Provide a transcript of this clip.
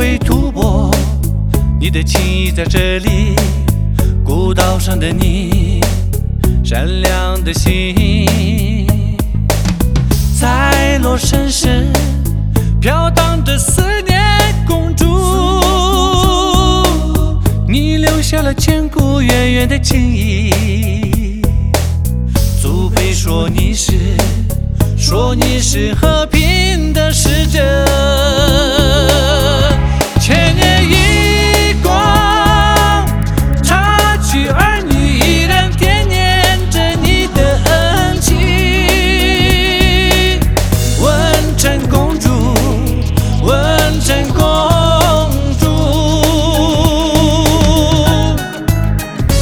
会吐蕃，你的情谊在这里。孤岛上的你，善良的心，在洛城市飘荡着思念公主，你留下了千古远远的情谊。祖辈说你是和平